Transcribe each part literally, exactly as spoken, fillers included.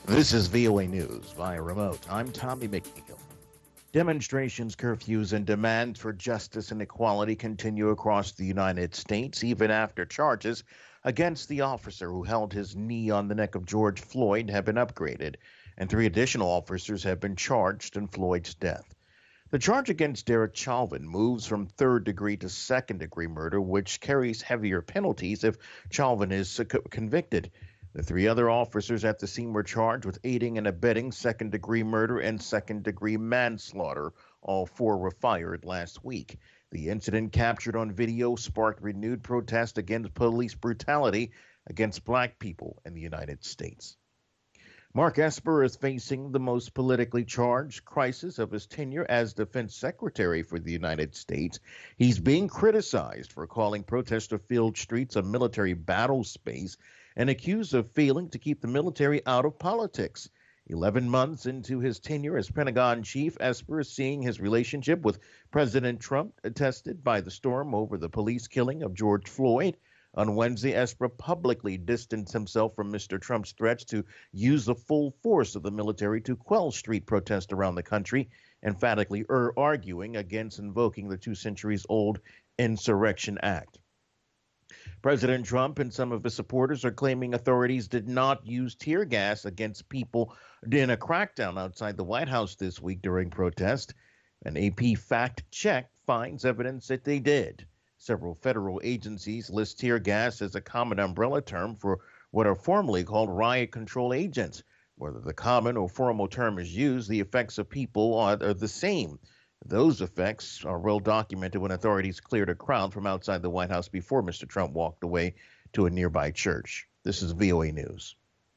This is V O A News via remote. I'm Tommy McNeil. Demonstrations, curfews, and demands for justice and equality continue across the United States, even after charges against the officer who held his knee on the neck of George Floyd have been upgraded, and three additional officers have been charged in Floyd's death. The charge against Derek Chauvin moves from third degree to second degree murder, which carries heavier penalties if Chauvin is convicted. The three other officers at the scene were charged with aiding and abetting second degree murder and second degree manslaughter. All four were fired last week. The incident, captured on video, sparked renewed protest against police brutality against black people in the United States. Mark Esper is facing the most politically charged crisis of his tenure as Defense Secretary for the United States. He's being criticized for calling protester-filled streets a military battle space and accused of failing to keep the military out of politics. Eleven months into his tenure as Pentagon chief, Esper is seeing his relationship with President Trump tested by the storm over the police killing of George Floyd. On Wednesday, Esper publicly distanced himself from Mister Trump's threats to use the full force of the military to quell street protests around the country, emphatically er- arguing against invoking the two centuries old Insurrection Act. President Trump and some of his supporters are claiming authorities did not use tear gas against people in a crackdown outside the White House this week during protest. An A P fact check finds evidence that they did. Several federal agencies list tear gas as a common umbrella term for what are formally called riot control agents. Whether the common or formal term is used, the effects of people are, are the same. Those effects are well documented when authorities cleared a crowd from outside the White House before Mister Trump walked away to a nearby church. This is V O A News.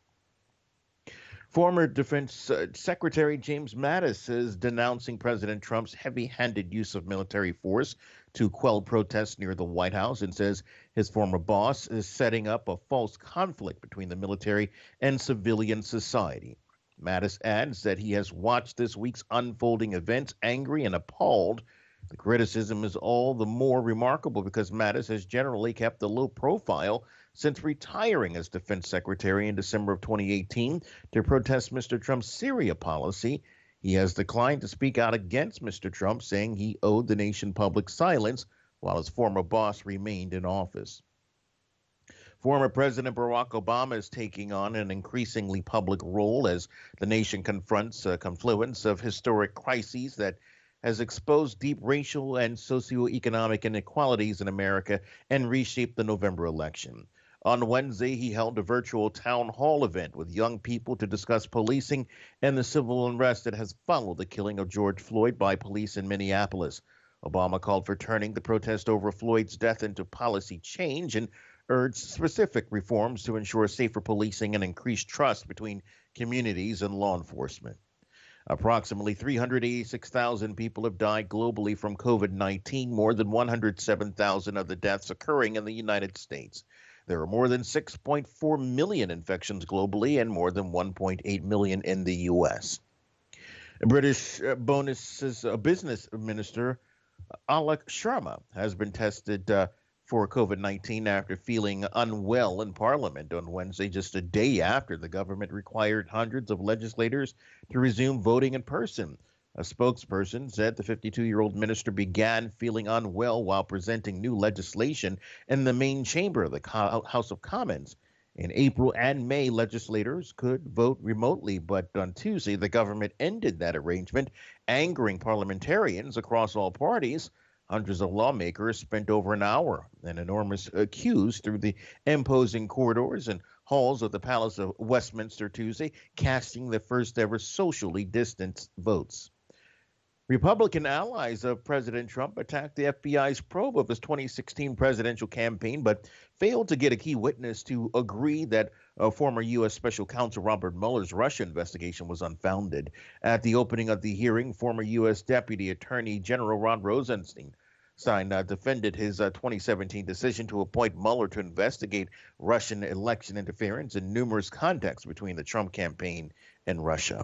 Former Defense uh, Secretary James Mattis is denouncing President Trump's heavy-handed use of military force to quell protests near the White House and says his former boss is setting up a false conflict between the military and civilian society. Mattis adds that he has watched this week's unfolding events angry and appalled. The criticism is all the more remarkable because Mattis has generally kept a low profile since retiring as defense secretary in December of twenty eighteen to protest Mister Trump's Syria policy. He has declined to speak out against Mister Trump, saying he owed the nation public silence while his former boss remained in office. Former President Barack Obama is taking on an increasingly public role as the nation confronts a confluence of historic crises that has exposed deep racial and socioeconomic inequalities in America and reshaped the November election. On Wednesday, he held a virtual town hall event with young people to discuss policing and the civil unrest that has followed the killing of George Floyd by police in Minneapolis. Obama called for turning the protest over Floyd's death into policy change and urged specific reforms to ensure safer policing and increased trust between communities and law enforcement. Approximately three hundred eighty-six thousand people have died globally from COVID nineteen, more than one hundred seven thousand of the deaths occurring in the United States. There are more than six point four million infections globally and more than one point eight million in the U S. British uh, bonuses, uh, business minister Alok Sharma has been tested uh, for COVID nineteen after feeling unwell in Parliament on Wednesday, just a day after the government required hundreds of legislators to resume voting in person. A spokesperson said the fifty-two-year-old minister began feeling unwell while presenting new legislation in the main chamber of the House of Commons. In April and May, legislators could vote remotely, but on Tuesday, the government ended that arrangement, angering parliamentarians across all parties. Hundreds of lawmakers spent over an hour and enormous uh, queues through the imposing corridors and halls of the Palace of Westminster Tuesday, casting the first ever socially distanced votes. Republican allies of President Trump attacked the F B I's probe of his twenty sixteen presidential campaign, but failed to get a key witness to agree that uh, former U S. Special Counsel Robert Mueller's Russia investigation was unfounded. At the opening of the hearing, former U S. Deputy Attorney General Rod Rosenstein Stein uh, defended his uh, twenty seventeen decision to appoint Mueller to investigate Russian election interference in numerous contexts between the Trump campaign and Russia.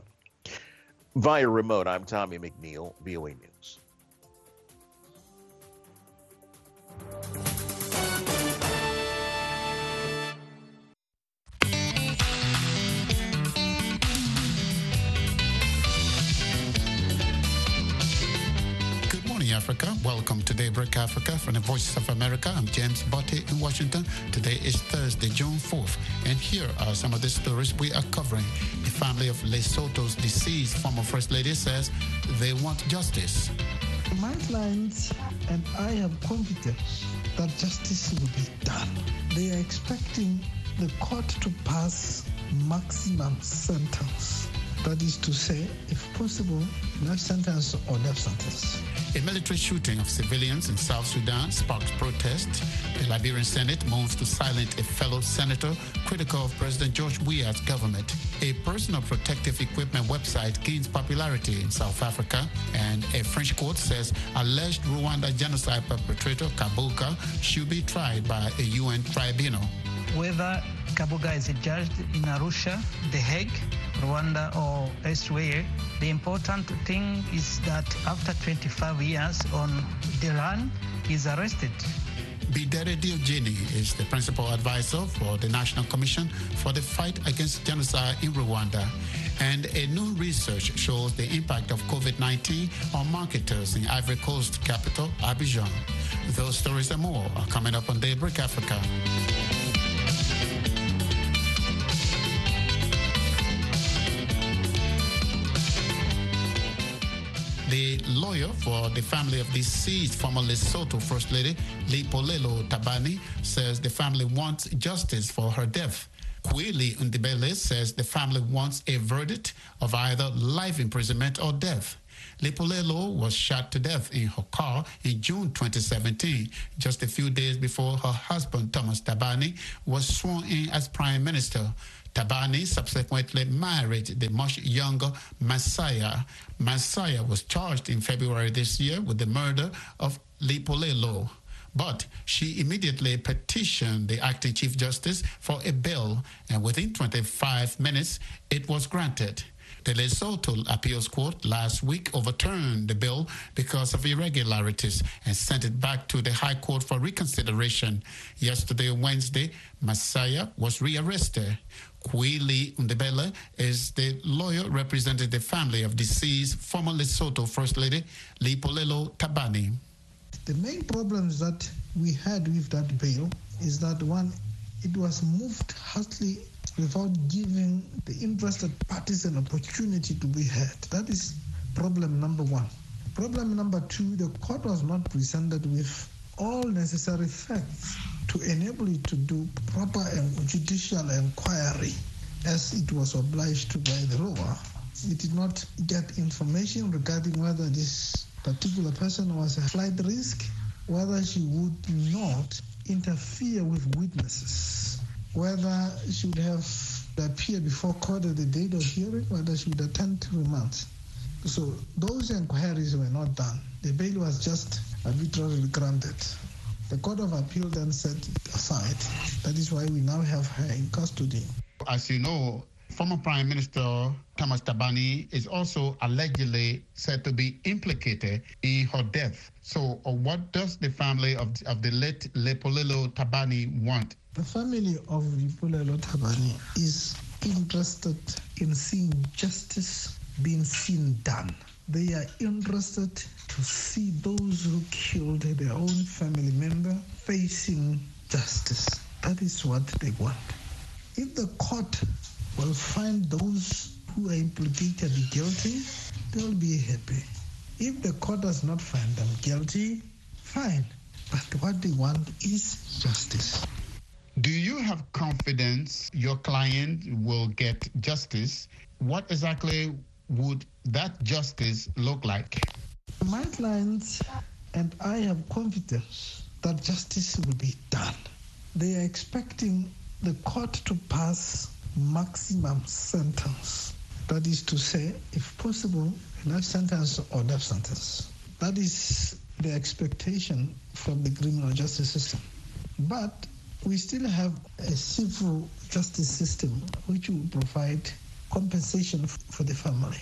Via remote, I'm Tommy McNeil, V O A News. Africa. Welcome to Daybreak Africa from the Voices of America. I'm James Botte in Washington. Today is Thursday, June fourth, and here are some of the stories we are covering. The family of Lesotho's deceased former First Lady says they want justice. My clients and I have confidence that justice will be done. They are expecting the court to pass maximum sentence. That is to say, if possible, life sentence or death sentence. A military shooting of civilians in South Sudan sparked protest. The Liberian Senate moves to silence a fellow senator critical of President George Weah's government. A personal protective equipment website gains popularity in South Africa. And a French court says alleged Rwanda genocide perpetrator Kabuga should be tried by a U N tribunal. Whether Kabuga is judged in Arusha, The Hague, Rwanda or elsewhere, the important thing is that after twenty-five years on the run, he's arrested. Bidere Diogene is the principal advisor for the National Commission for the Fight Against Genocide in Rwanda. And a new research shows the impact of COVID nineteen on marketers in Ivory Coast capital, Abidjan. Those stories and more are coming up on Daybreak Africa. The lawyer for the family of deceased former Lesotho First Lady, Lipolelo Tabani, says the family wants justice for her death. Kweli Ndibele says the family wants a verdict of either life imprisonment or death. Lipolelo was shot to death in her car in June twenty seventeen, just a few days before her husband, Thomas Tabani, was sworn in as Prime Minister. Tabani subsequently married the much younger Masaya. Masaya was charged in February this year with the murder of Lipolelo. But she immediately petitioned the acting Chief Justice for a bail, and within twenty-five minutes, it was granted. The Lesotho Appeals Court last week overturned the bill because of irregularities and sent it back to the High Court for reconsideration. Yesterday, Wednesday, Masaya was rearrested. Kweli Ndibele is the lawyer representing the family of deceased former Lesotho First Lady Lipolelo Tabani. The main problems that we had with that bill is that, one, it was moved hastily without giving the interested parties an opportunity to be heard. That is problem number one. Problem number two, the court was not presented with all necessary facts to enable it to do proper and judicial inquiry as it was obliged to by the law. It did not get information regarding whether this particular person was a flight risk, whether she would not interfere with witnesses, whether she would have appeared before court at the date of hearing, whether she would attend remands. So those inquiries were not done. The bail was just arbitrarily granted. The Court of Appeal then set it aside. That is why we now have her in custody. As you know, former Prime Minister Thomas Tabani is also allegedly said to be implicated in her death. So uh, what does the family of, of the late Lipolelo Tabani want? The family of Lipolelo Tabani is interested in seeing justice being seen done. They are interested to see those who killed their own family member facing justice. That is what they want. If the court will find those who are implicated guilty, they'll be happy. If the court does not find them guilty, fine. But what they want is justice. Do you have confidence your client will get justice? What exactly would that justice look like? My clients and I have confidence that justice will be done. They are expecting the court to pass maximum sentence. That is to say, if possible, life sentence or death sentence. That is the expectation from the criminal justice system. But we still have a civil justice system which will provide compensation for the family.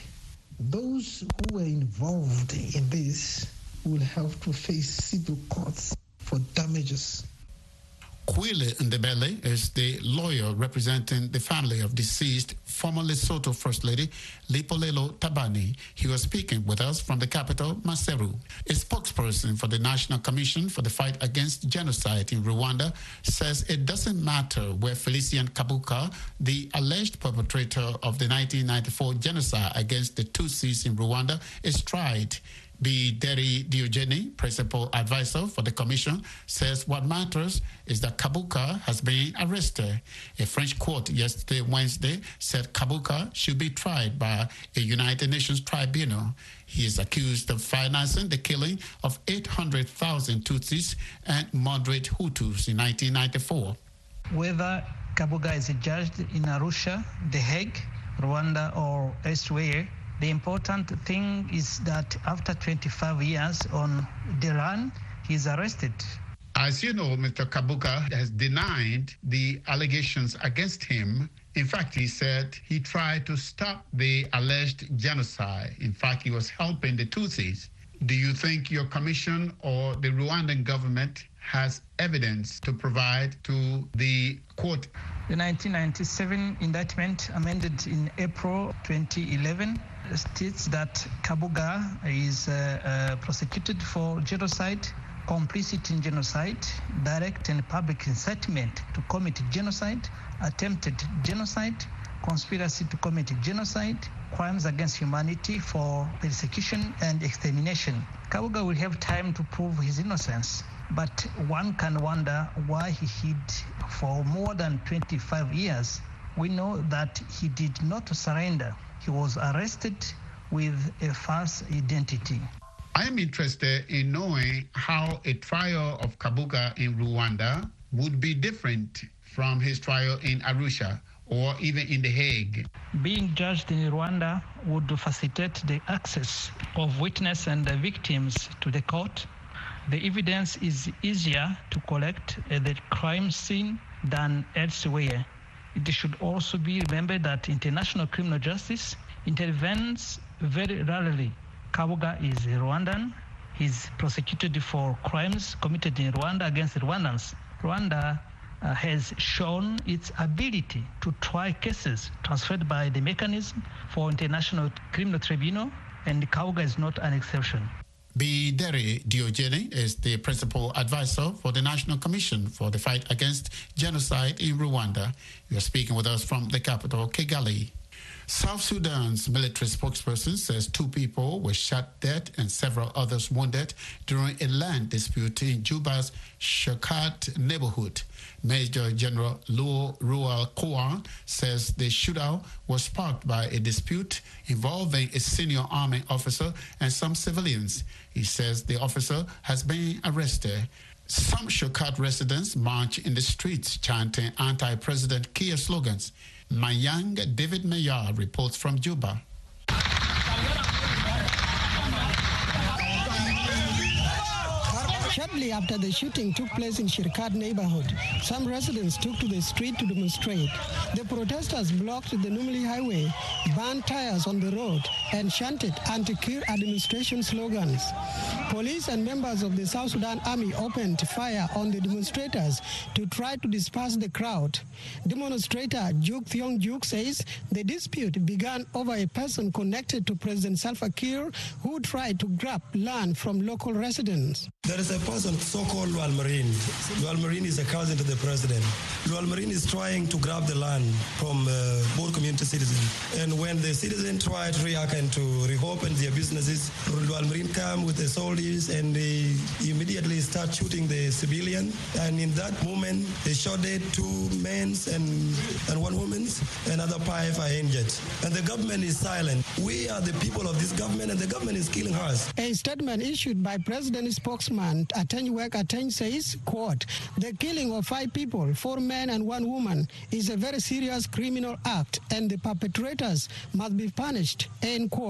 Those who were involved in this will have to face civil courts for damages. Kweli Ndebele is the lawyer representing the family of deceased former Lesotho First Lady Lepolelo Tabane. He was speaking with us from the capital, Maseru. A spokesperson for the National Commission for the Fight Against Genocide in Rwanda says it doesn't matter where Felician Kabuga, the alleged perpetrator of the nineteen ninety-four genocide against the Tutsis in Rwanda, is tried. Bideri Diogene, principal advisor for the commission, says what matters is that Kabuga has been arrested. A French court yesterday, Wednesday, said Kabuga should be tried by a United Nations tribunal. He is accused of financing the killing of eight hundred thousand Tutsis and moderate Hutus in nineteen ninety-four. Whether Kabuga is judged in Arusha, The Hague, Rwanda, or elsewhere, the important thing is that after twenty-five years on the run, he's arrested. As you know, Mister Kabuga has denied the allegations against him. In fact, he said he tried to stop the alleged genocide. In fact, he was helping the Tutsis. Do you think your commission or the Rwandan government has evidence to provide to the court? The nineteen ninety-seven indictment, amended in April twenty eleven, states that Kabuga is uh, uh, prosecuted for genocide, complicit in genocide, direct and public incitement to commit genocide, attempted genocide, conspiracy to commit genocide, crimes against humanity for persecution and extermination. Kabuga will have time to prove his innocence, but one can wonder why he hid for more than twenty-five years. We know that he did not surrender. He was arrested with a false identity. I am interested in knowing how a trial of Kabuga in Rwanda would be different from his trial in Arusha or even in The Hague. Being judged in Rwanda would facilitate the access of witnesses and the victims to the court. The evidence is easier to collect at the crime scene than elsewhere. It should also be remembered that international criminal justice intervenes very rarely. Kabuga is Rwandan. He's prosecuted for crimes committed in Rwanda against Rwandans. Rwanda uh, has shown its ability to try cases transferred by the mechanism for International Criminal Tribunal, and Kabuga is not an exception. Bideri Diogene is the principal advisor for the National Commission for the Fight Against Genocide in Rwanda. You are speaking with us from the capital, Kigali. South Sudan's military spokesperson says two people were shot dead and several others wounded during a land dispute in Juba's Shakhat neighborhood. Major General Luo Rual Koan says the shootout was sparked by a dispute involving a senior army officer and some civilians. He says the officer has been arrested. Some Shakhat residents march in the streets chanting anti-President Kiir slogans. Mayang David Mayar reports from Juba. Shortly after the shooting took place in Shirkat neighborhood, some residents took to the street to demonstrate. The protesters blocked the Numili highway, burned tires on the road, and chanted anti-Kiir administration slogans. Police and members of the South Sudan Army opened fire on the demonstrators to try to disperse the crowd. Demonstrator Juk Thiong Juk says the dispute began over a person connected to President Salva Kiir who tried to grab land from local residents. There is a person so-called Lual Marine. Lual Marine is a cousin to the president. Lual Marine is trying to grab the land from uh, both community citizens. And when the citizens try to react and to reopen their businesses, Lual Marine come with the soldiers and they immediately start shooting the civilian. And in that moment, they shot dead two men and, and one woman, and other five are injured. And the government is silent. We are the people of this government, and the government is killing us. A statement issued by President spokesman Atenyuek Ateny says, quote, the killing of five people, four men and one woman, is a very serious criminal act and the perpetrators must be punished, end quote.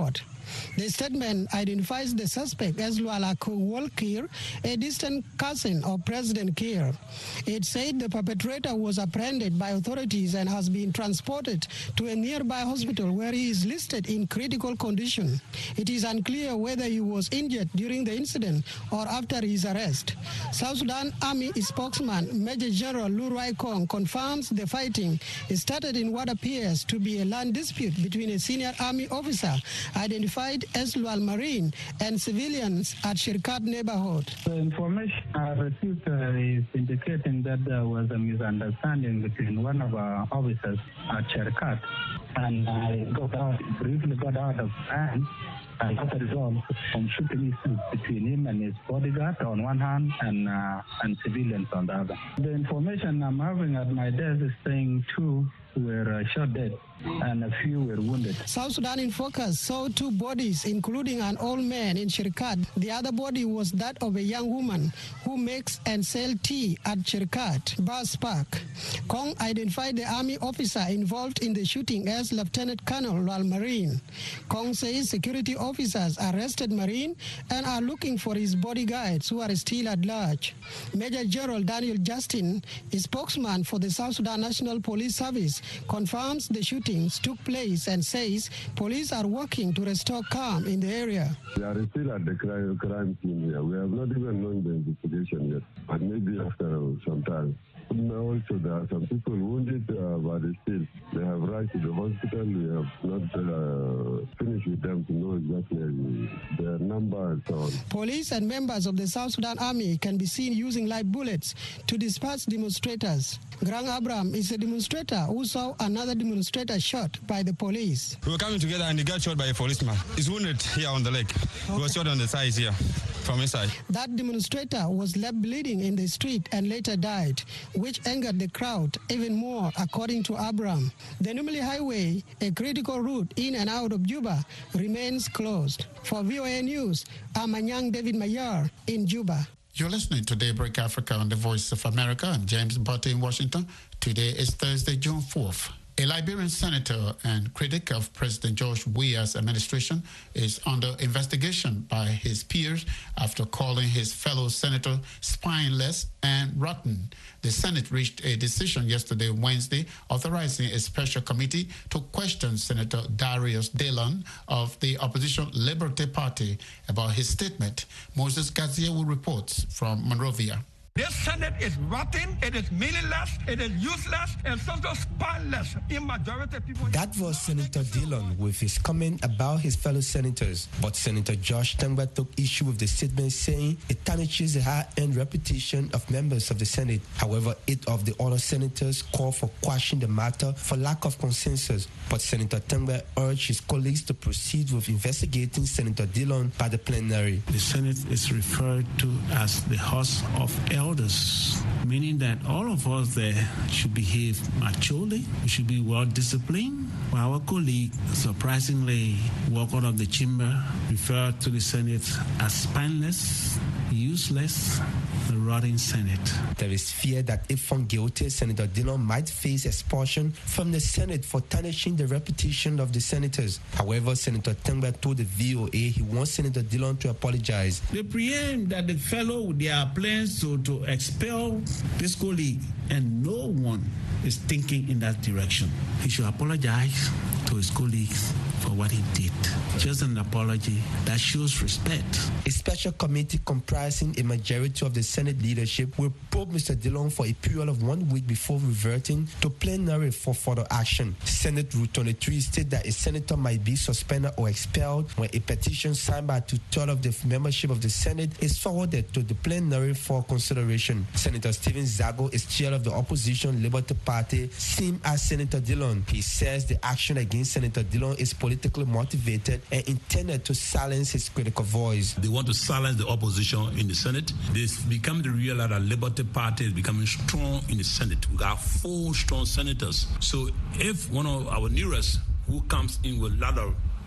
The statement identifies the suspect as Luala Kowal Kiir, a distant cousin of President Kiir. It said the perpetrator was apprehended by authorities and has been transported to a nearby hospital where he is listed in critical condition. It is unclear whether he was injured during the incident or after his arrest. South Sudan Army spokesman Major General Lurai Kong confirms the fighting started in what appears to be a land dispute between a senior army officer identified as Lual Marine and civilians at Shirkat neighborhood. The information I received uh, is indicating that there was a misunderstanding between one of our officers at Shirkat, and I got out, briefly got out of hand. And as a result, some shooting issues between him and his bodyguard on one hand and uh, and civilians on the other. The information I'm having at my desk is saying two were uh, shot dead and a few were wounded. South Sudan in Focus saw two bodies, including an old man in Shirkat. The other body was that of a young woman who makes and sells tea at Shirkat Bus Park. Kong identified the army officer involved in the shooting as Lieutenant Colonel Lual Marine. Kong says security officers arrested Marine and are looking for his bodyguards who are still at large. Major General Daniel Justin, a spokesman for the South Sudan National Police Service, confirms the shooting took place and says police are working to restore calm in the area. We are still at the crime, crime scene here. We have not even known the investigation yet, but maybe after some time. Also, there are some people wounded, uh, but still, they have rushed to the hospital. We have not uh, finished with them to know exactly their number and so on. Police and members of the South Sudan Army can be seen using live bullets to disperse demonstrators. Grang Abraham is a demonstrator who saw another demonstrator shot by the police. We were coming together and he got shot by a policeman. He's wounded here on the leg. Okay. He was shot on the thighs here. From inside. That demonstrator was left bleeding in the street and later died, which angered the crowd even more, according to Abraham. The Numili Highway, a critical route in and out of Juba, remains closed. For V O A News, I'm Anyang David Mayar in Juba. You're listening to Daybreak Africa on the Voice of America. I'm James Butte in Washington. Today is Thursday, June fourth. A Liberian senator and critic of President George Weah's administration is under investigation by his peers after calling his fellow senator spineless and rotten. The Senate reached a decision yesterday, Wednesday, authorizing a special committee to question Senator Darius Dallon of the opposition Liberty Party about his statement. Moses Gazier will report from Monrovia. This Senate is rotten, it is meaningless, it is useless, and sometimes spineless in majority of people. That was Senator Dillon with his comment about his fellow senators. But Senator Josh Tangba took issue with the statement, saying it tarnishes the high-end reputation of members of the Senate. However, eight of the other senators called for quashing the matter for lack of consensus. But Senator Tangba urged his colleagues to proceed with investigating Senator Dillon by the plenary. The Senate is referred to as the House of Elders, meaning that all of us there should behave maturely, we should be well disciplined. While our colleague surprisingly walked out of the chamber, referred to the Senate as spineless, useless, the rotting Senate. There is fear that if found guilty, Senator Dillon might face expulsion from the Senate for tarnishing the reputation of the senators. However, Senator Tangba told the V O A he wants Senator Dillon to apologize. They preempt that the fellow, there are plans to, to expel this colleague, and no one is thinking in that direction. He should apologize to his colleagues for what he did. Just an apology that shows respect. A special committee comprising a majority of the Senate leadership will probe Mister Dillon for a period of one week before reverting to plenary for further action. Senate Rule twenty-three states that a senator might be suspended or expelled when a petition signed by two-thirds of the membership of the Senate is forwarded to the plenary for consideration. Senator Stephen Zago is chair of the opposition Liberty Party, same as Senator Dillon. He says the action against Senator Dillon is politically motivated and intended to silence his critical voice. They want to silence the opposition in the Senate. They've become to realize that Liberty Party is becoming strong in the Senate. We got four strong senators. So if one of our nearest who comes in with a lot of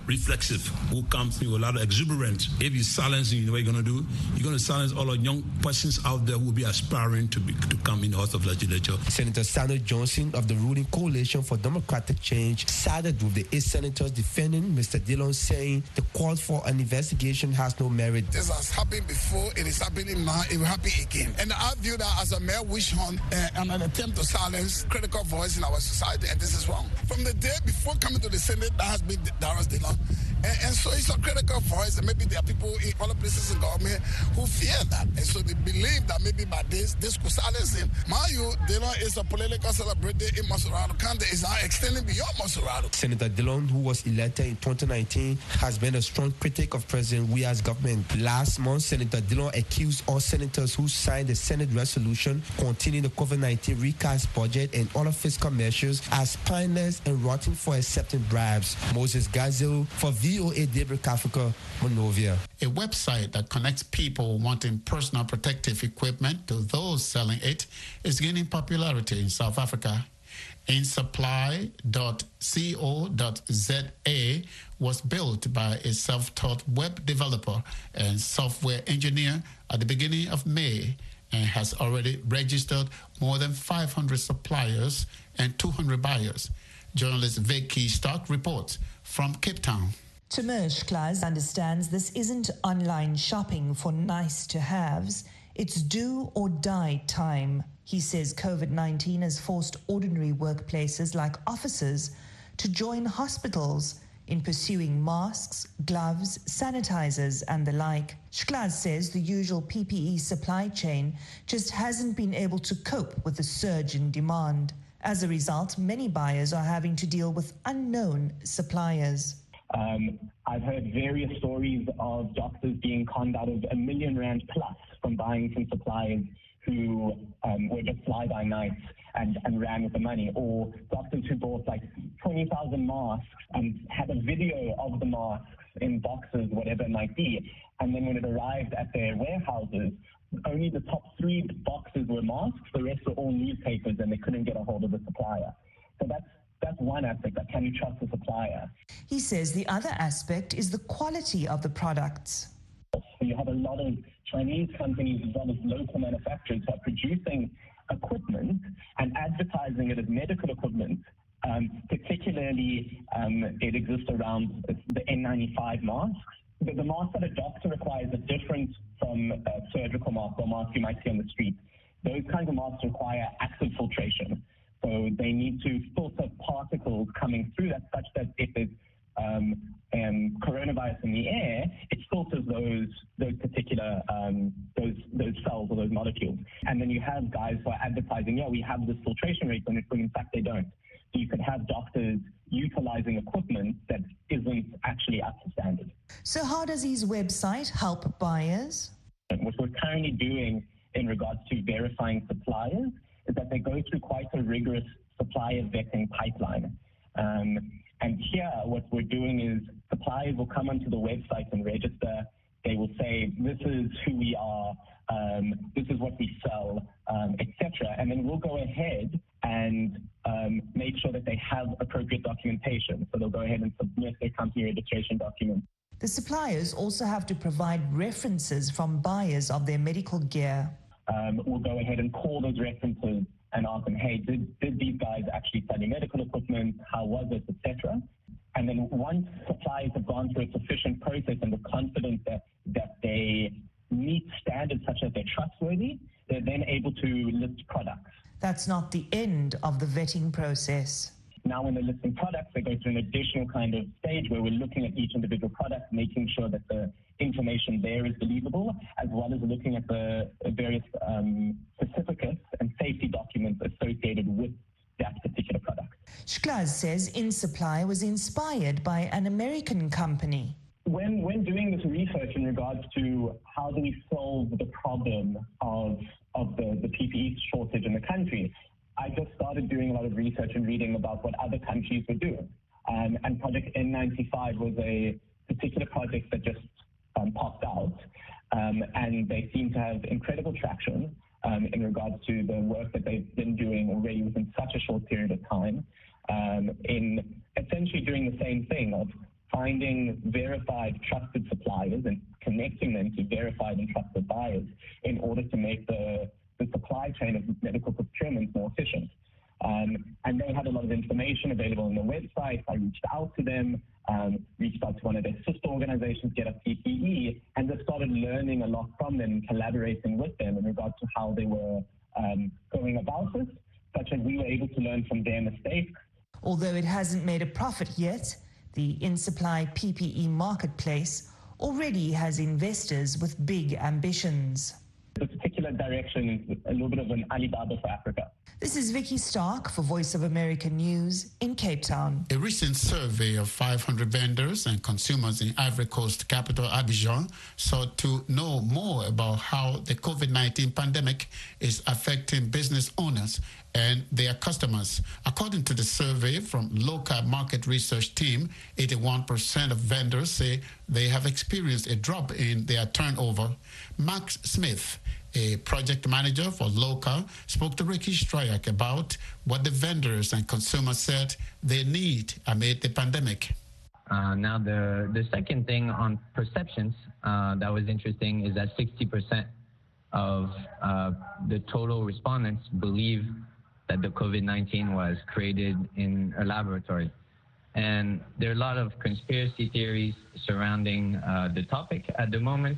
reflexive, who comes with a lot of exuberance. If you silence him, you know what you're going to do? You're going to silence all the young persons out there who will be aspiring to be, to come in the House of Legislature. Senator Sanders Johnson of the ruling Coalition for Democratic Change sided with the eight senators defending Mister Dillon, saying the call for an investigation has no merit. This has happened before, it is happening now, it will happen again. And I view that as a mere wish hunt uh, and an attempt to silence critical voice in our society, and this is wrong. From the day before coming to the Senate, that has been Darius Dillon. And, and so it's a critical voice, and maybe there are people in other places in government who fear that. And so they believe that maybe by this, this could silence him. Mayu, Dillon is a political celebrity in Masurado County. It's now extending beyond Masurado. Senator Dillon, who was elected in twenty nineteen, has been a strong critic of President Weah's government. Last month, Senator Dillon accused all senators who signed the Senate resolution containing the COVID nineteen recast budget and other fiscal measures as spineless and rotten for accepting bribes. Moses Gazil for V O A Daybreak Africa, Monrovia. A website that connects people wanting personal protective equipment to those selling it is gaining popularity in South Africa. insupply dot co dot za was built by a self-taught web developer and software engineer at the beginning of May and has already registered more than five hundred suppliers and two hundred buyers. Journalist Vicky Stark reports from Cape Town. Tumesh Klaas understands this isn't online shopping for nice-to-haves. It's do or die time. He says COVID nineteen has forced ordinary workplaces like offices to join hospitals in pursuing masks, gloves, sanitizers, and the like. Shklaz says the usual P P E supply chain just hasn't been able to cope with the surge in demand. As a result, many buyers are having to deal with unknown suppliers. Um, I've heard various stories of doctors being conned out of a million rand plus from buying from suppliers who um, were just fly-by-night and, and ran with the money, or doctors who bought like twenty thousand masks and had a video of the masks in boxes, whatever it might be, and then when it arrived at their warehouses, only the top three boxes were masks, the rest were all newspapers, and they couldn't get a hold of the supplier. So that's That's one aspect, that can you trust the supplier? He says the other aspect is the quality of the products. You have a lot of Chinese companies as well as local manufacturers who are producing equipment and advertising it as medical equipment. Um, particularly, um, it exists around the N ninety-five masks. The, the mask that a doctor requires are different from a surgical mask or mask you might see on the street. Those kinds of masks require active filtration. So they need to filter particles coming through that such that if there's um, um, coronavirus in the air, it filters those those particular um, those those cells or those molecules. And then you have guys who are advertising, yeah, we have this filtration rate, when in fact they don't. So you could have doctors utilizing equipment that isn't actually up to standard. So how does his website help buyers? What we're currently doing in regards to verifying suppliers is that they go through quite a rigorous supplier vetting pipeline. Um, and here, what we're doing is suppliers will come onto the website and register. They will say, this is who we are, um, this is what we sell, um, et cetera. And then we'll go ahead and um, make sure that they have appropriate documentation. So they'll go ahead and submit their company registration documents. The suppliers also have to provide references from buyers of their medical gear. Um, we'll go ahead and call those references and ask them, hey, did, did these guys actually study medical equipment? How was it, et cetera? And then once suppliers have gone through a sufficient process and we're confident that, that they meet standards such that they're trustworthy, they're then able to list products. That's not the end of the vetting process. Now when they're listing products, they go through an additional kind of stage where we're looking at each individual product, making sure that the information there is believable, as well as looking at the various um, certificates and safety documents associated with that particular product. Shklaz says InSupply was inspired by an American company. When, when doing this research in regards to how do we solve the problem of, of the, the P P E shortage in the country, I just started doing a lot of research and reading about what other countries were doing. Um, and Project N ninety-five was a particular project that just um, popped out. Um, and they seem to have incredible traction um, in regards to the work that they've been doing already within such a short period of time, um, in essentially doing the same thing of finding verified, trusted suppliers and connecting them to verified and trusted buyers in order to make the, the supply chain of medical procurement more efficient. Um, and they had a lot of information available on their website. I reached out to them, um, reached out to one of their sister organizations, Get Up P P E, and just started learning a lot from them and collaborating with them in regards to how they were um, going about this, such as we were able to learn from their mistakes. Although it hasn't made a profit yet, the InSupply P P E marketplace already has investors with big ambitions. The particular direction is a little bit of an Alibaba for Africa. This is Vicky Stark for Voice of America News in Cape Town. A recent survey of five hundred vendors and consumers in Ivory Coast capital Abidjan sought to know more about how the COVID nineteen pandemic is affecting business owners and their customers. According to the survey from local market research team, eighty-one percent of vendors say they have experienced a drop in their turnover. Max Smith, a project manager for Local, spoke to Ricky Stryak about what the vendors and consumers said they need amid the pandemic. Uh, now, the, the second thing on perceptions uh, that was interesting is that sixty percent of uh, the total respondents believe that the COVID nineteen was created in a laboratory. And there are a lot of conspiracy theories surrounding uh, the topic at the moment.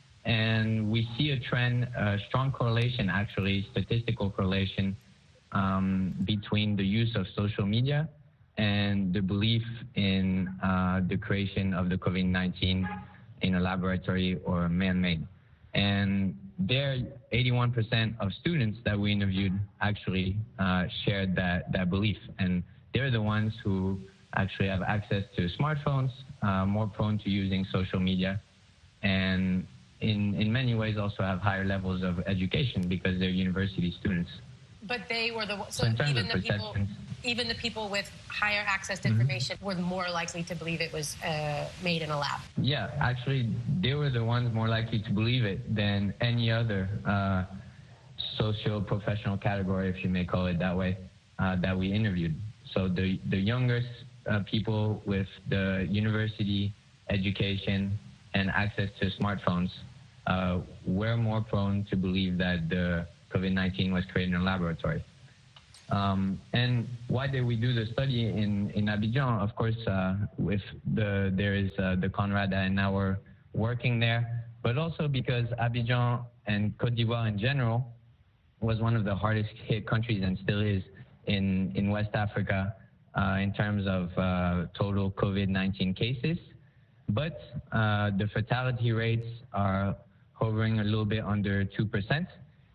And we see a trend, a strong correlation, actually, statistical correlation um, between the use of social media and the belief in uh, the creation of the COVID nineteen in a laboratory or man-made. And there, eighty-one percent of students that we interviewed actually uh, shared that, that belief. And they're the ones who actually have access to smartphones, uh, more prone to using social media, and in, in many ways also have higher levels of education because they're university students. But they were the so, so in terms even of the people perceptions, even the people with higher access to Mhm. information were more likely to believe it was uh, made in a lab. yeah, actually, they were the ones more likely to believe it than any other uh, socio-professional category, if you may call it that way, uh, that we interviewed. So the, the younger uh, people with the university education and access to smartphones uh, were more prone to believe that the COVID nineteen was created in a laboratory. Um, and why did we do the study in, in Abidjan? Of course, uh, with the there is uh, the Conrad and now we're working there, but also because Abidjan and Côte d'Ivoire in general was one of the hardest hit countries and still is in, in West Africa uh, in terms of uh, total COVID nineteen cases. But uh, the fatality rates are hovering a little bit under two percent.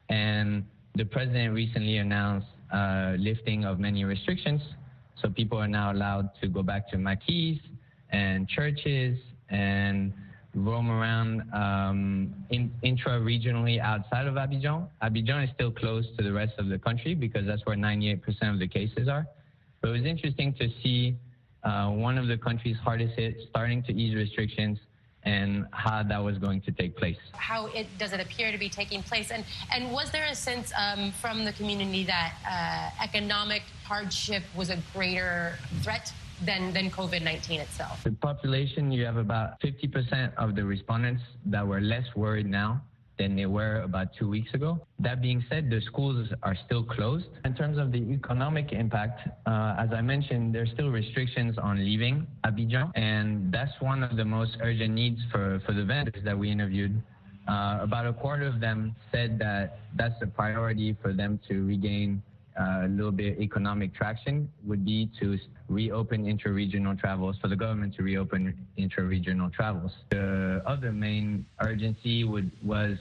And the president recently announced uh, lifting of many restrictions. So people are now allowed to go back to maquis and churches and roam around um, in, intra-regionally outside of Abidjan. Abidjan is still closed to the rest of the country because that's where ninety-eight percent of the cases are. But it was interesting to see uh, one of the countries hardest hit starting to ease restrictions and how that was going to take place. How it does it appear to be taking place? And and was there a sense um, from the community that uh, economic hardship was a greater threat than, than COVID nineteen itself? The population, you have about fifty percent of the respondents that were less worried now than they were about two weeks ago. That being said, the schools are still closed. In terms of the economic impact, uh, as I mentioned, there's still restrictions on leaving Abidjan, and that's one of the most urgent needs for, for the vendors that we interviewed. Uh, about a quarter of them said that that's a priority for them to regain uh, a little bit economic traction, would be to reopen intra-regional travels, for the government to reopen intra-regional travels. The other main urgency would, was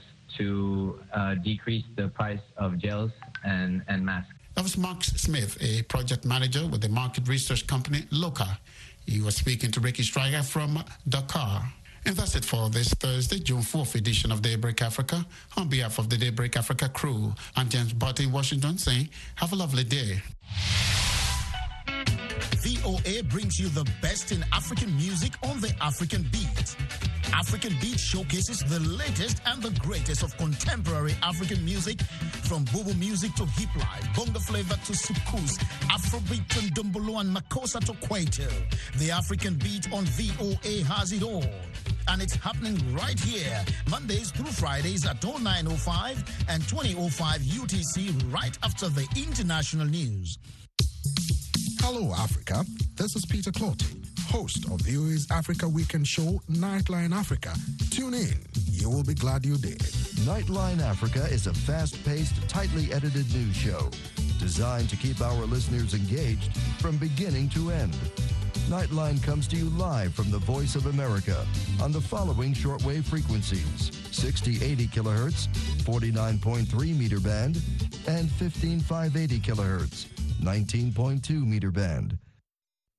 to uh, decrease the price of gels and, and masks. That was Max Smith, a project manager with the market research company Loca. He was speaking to Ricky Stryak from Dakar. And that's it for this Thursday, June fourth edition of Daybreak Africa. On behalf of the Daybreak Africa crew, I'm James Barty in Washington saying, have a lovely day. V O A brings you the best in African music on the African beat. African Beat showcases the latest and the greatest of contemporary African music, from Bobo music to hip life, bongo flavor to soukous, Afrobeat and Dumbolo and Makossa to Kwaito. The African Beat on V O A has it all. And it's happening right here, Mondays through Fridays at oh nine oh five and twenty oh five U T C, right after the international news. Hello, Africa. This is Peter Clotty, host of V O A's Africa Weekend show, Nightline Africa. Tune in. You will be glad you did. Nightline Africa is a fast-paced, tightly edited news show designed to keep our listeners engaged from beginning to end. Nightline comes to you live from the Voice of America on the following shortwave frequencies: sixty eighty kilohertz, forty-nine point three meter band, and fifteen five eighty kilohertz, nineteen point two meter band.